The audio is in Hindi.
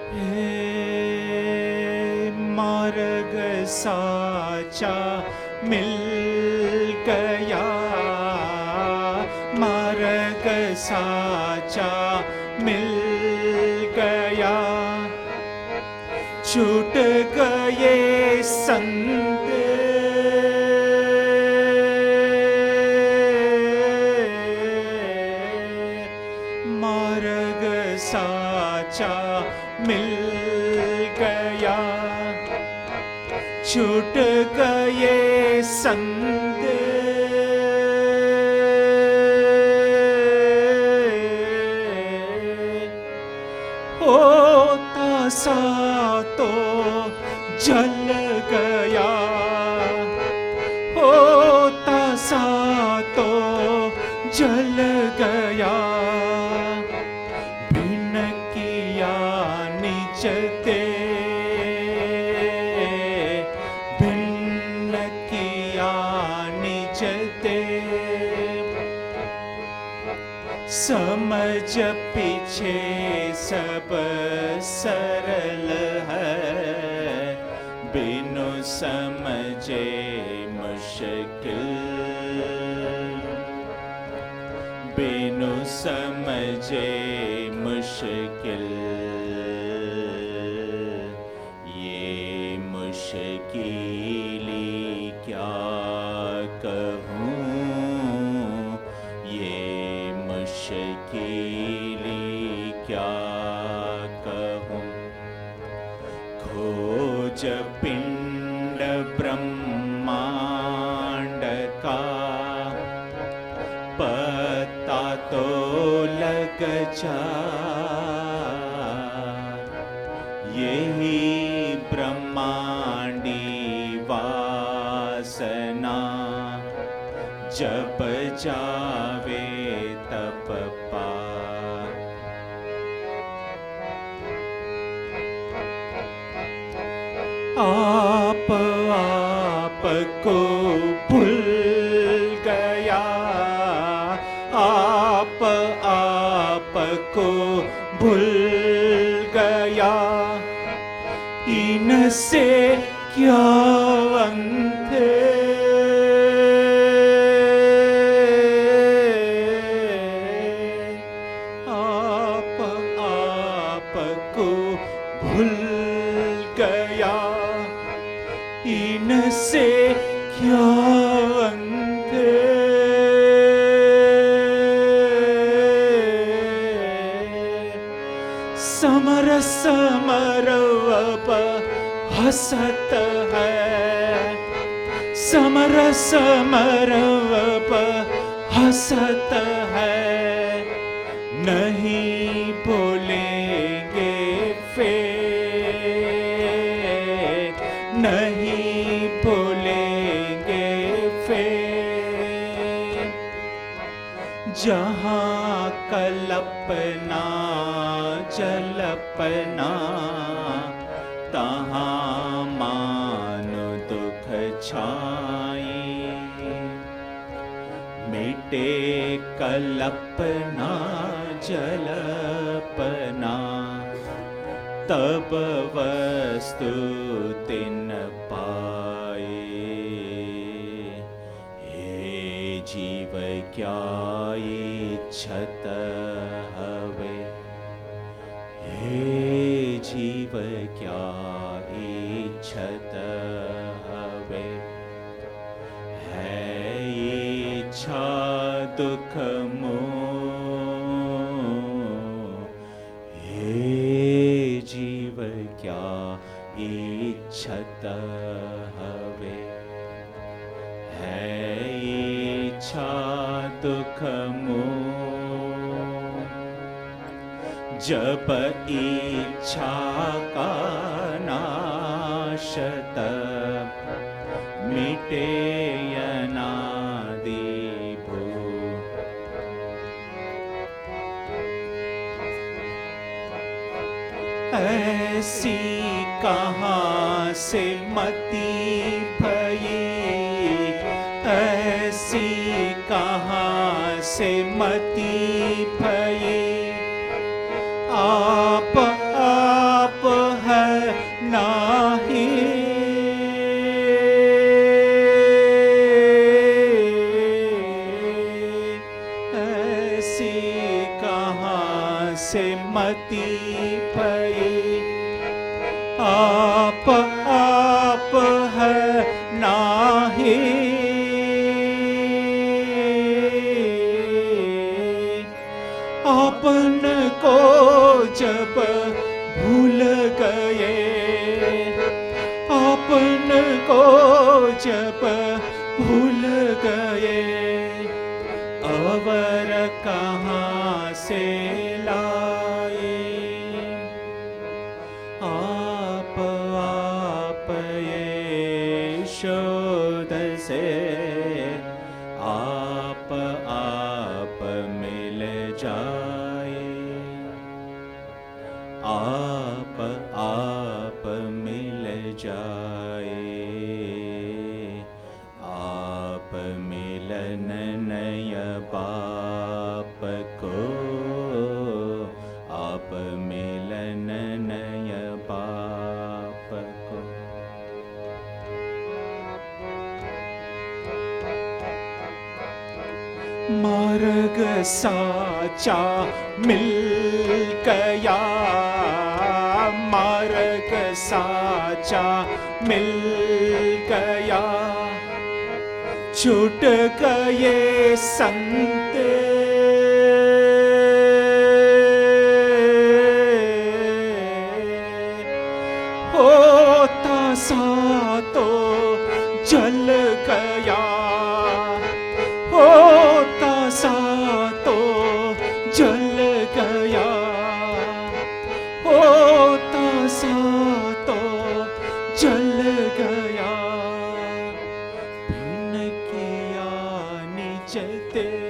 मार्ग साचा मिल गया, मार्ग साचा मिल गया। छूट गए संत मार्ग साचा मिल गया। छूट गए संत होता सा तो जल गया, होता सा तो जल गया। भिन्न किया निज ते, भिन्न किया निज ते। समझ पीछे सब सरल है, बिनु समझे मुश्किल, बिनु समझे मुश्किल। ये मुश्किली क्या कहूँ, ये मुश्किली क्या कहूँ। खोज पिंड ब्रह्मांड का पता तो लग जा, यही ब्रह्मांडी वासना जब जावे तब पा। आप को भूल गया, आप को भूल गया। इनसे क्या अंधे आप को भूल गया। इनसे क्या अंधे समर समर अब हसत है, समर समर अब हसत है। नहीं बोलेंगे फिर, नहीं बोलेंगे फिर। जहाँ कल्पना जल्पना, तहाँ मानो दुख छाई। मिटे कल्पना जल्पना, तब वस्तु तिन पाए। हे जीव क्या इच्छत हवे, हे जीव क्या इच्छत हवे। है इच्छा दुख मोह, हे जीव क्या इच्छत हवे। है इच्छा दुख मोह, जब इच्छा का नाश तब मिटे अनादि भूत। ऐसी कहाँ से मति भई, ऐसी कहाँ से मति भई। आप से मति भई। आप है नाही, आपन को जब भूल गए, आपन को जब भूल गए, अवर कहाँ से लाए। आप ये शोध से आप मिल जाए, आप मिल जाए, आप मिलन नय बाप को, आप मिलन नय बाप को। मार्ग साचा मिल गया, मार्ग साचा मिल गया, छूट गए संत होता सा तो जल गया, होता सा तो जल गया, होता सा तो जल गया। भिन्न किया निज ते